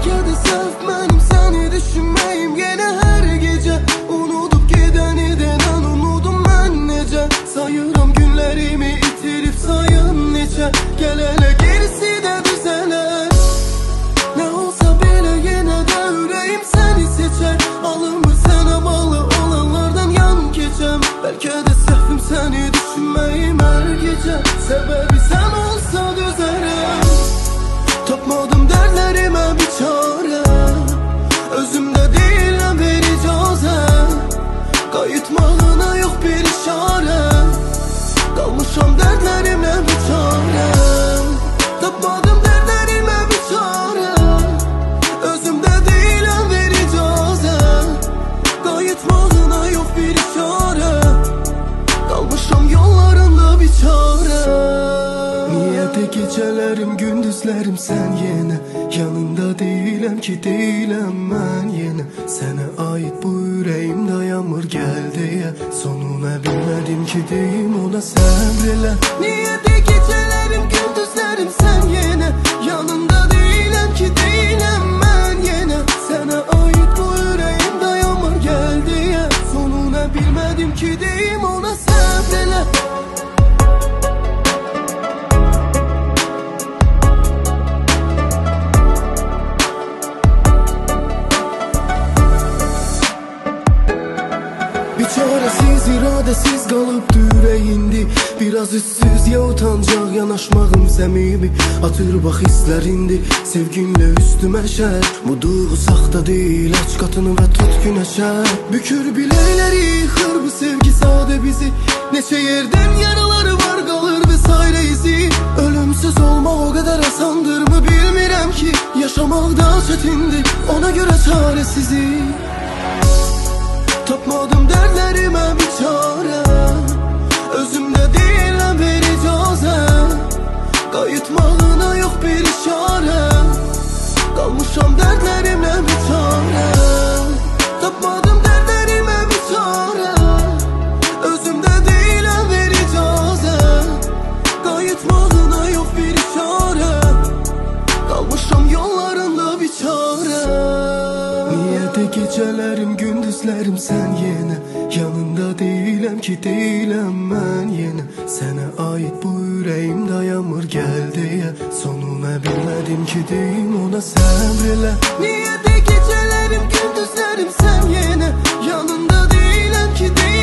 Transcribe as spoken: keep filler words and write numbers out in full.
Belki de sırf benim seni düşünmeyim yine her gece. Unutup gideni denen unudum ben nece. Sayıram günlerimi itirip sayın neçe. Gel hele gerisi de düzeler. Ne olsa bile yine de yüreğim seni seçer. Alınmır sana bağlı olanlardan yan geçem. Belki de sırfım seni düşünmeyim her gece. Sebebi sen olsa düzerim. Tapmadım dertlerime bir çare. Özümde değilim bir icazet. Kayıtmalına yok bir işare. Kalmışam dertlerimle bir çare. Tapmadım dertlerime bir çare. Özümde değilim bir icazet. Kayıtmalına yok bir işare. Kalmışam yollarında bir çare. Niyete gecelerim gündüzlerim sen yine. Yanında değilim ki değilim ben yine. Sana ait bu yüreğimde yağmur geldi ya. Sonuna bilmedim ki deyim ona sabreyle. Niyete gecelerim gündüzlerim sen yine. Yanında değilim ki değilim ben yine. Sana ait bu yüreğimde yağmur geldi ya. Sonuna bilmedim ki deyim ona sabreyle. Çaresiz, iradesiz kalıp yüreğindi. Biraz üstsüz ya utancaq yanaşmağım səmimi. Atır bax hislərindi, sevginlə üstümə şər. Bu duyğu saxta deyil, aç qatını və tut günəşə. Bükür biləkləri, yıxır bu sevgi sadə bizi. Neçə yerdən yaraları var qalır vesairə izi. Ölümsüz olmaq o qədər asandır mı bilmirəm ki. Yaşamaq da çətindir, ona görə çarəsizi. Tapmadım dertlerime bir çare. Özümde değilim bir icazet. Kayıtmalına yok bir işare. Kalmışam dertlerimle bir çare. Tapmadım dertlerime bir çare. Özümde değilim bir icazet. Kayıtmalına yok bir işare. Kalmışam yollarında bir çare. Niyete gecelerim gündüzlerim sen yine. Yanında değilim ki değilim ben yine. Sana ait bu yüreğimde yağmur geldi ya. Sonuna bilmedim ki deyim ona sabreyle. Niyete gecelerim gündüzlerim sen yine. Yanında değilim ki değilim